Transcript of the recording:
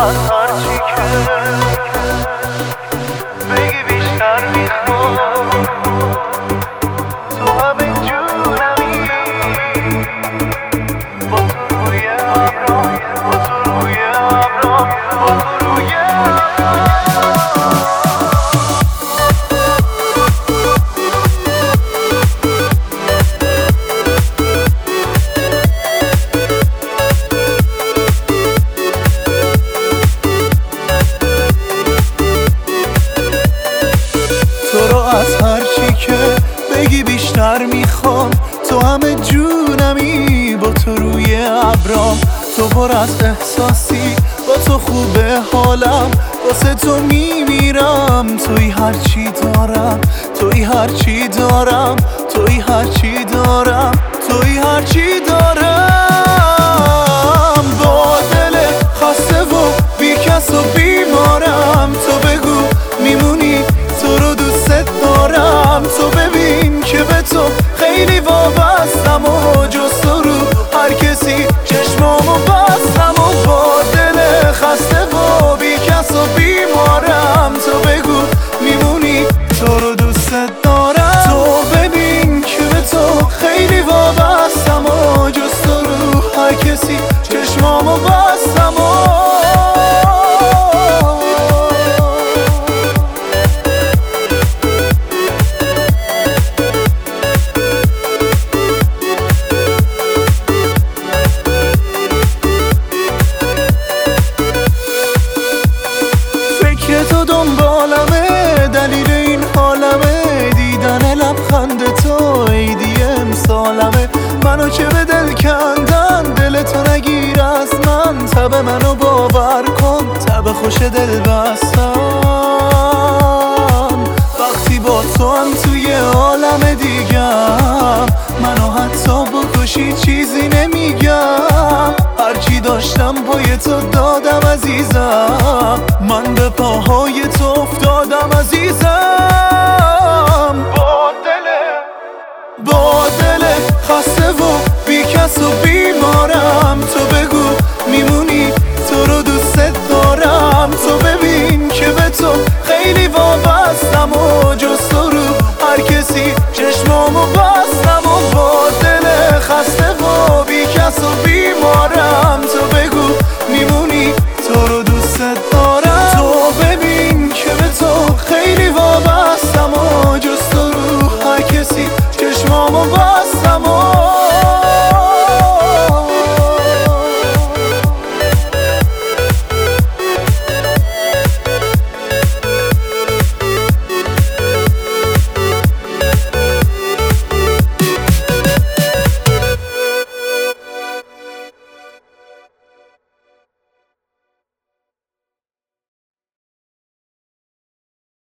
از هرچی که بگی بیشتر میخوام تو همه جونمی با تو روی ابرام با تو روی ابرام با تو روی تو رو از هرچی که بگی بیشتر میخوام تو همه جونمی با تو روی ابرام تو پر از احساسی با تو خوبه حالم واسه تو میمیرم توی هرچی دارم توی هرچی دارم توی هرچی دارم توی هرچی دارم با دل خسته و بی کس و بیمارم تو بگو میمونی تو رو دوست دارم تو ببین که به تو خیلی وابستم و جز تو رو هر کسی چشمامو بستم و با دل خسته و بی کس و بیمارم تو بگو میمونی تو رو دوست دارم تو ببین که به تو خیلی وابستم و جز تو رو هر کسی چشمامو بستم و تو دنبالمه دلیل این حالمه دیدن لبخند تو عیدی امسالمه منو که به دل کندن دل تو نگیر از من تب منو باور کن تب خوش دل بستم وقتی با تو هم توی عالم دیگم منو حتی بکشی چیزی نمیگم هرچی داشتم پای تو دادم عزیزم من به پاهای تو افتادم عزیزم با دل خسته و بی کس و بیمارم تو بگو میمونی تو رو دوست دارم تو ببین که به تو خیلی وابستم و جز تو رو هر کسی چشمامو بستم و با دل خسته و بی کس و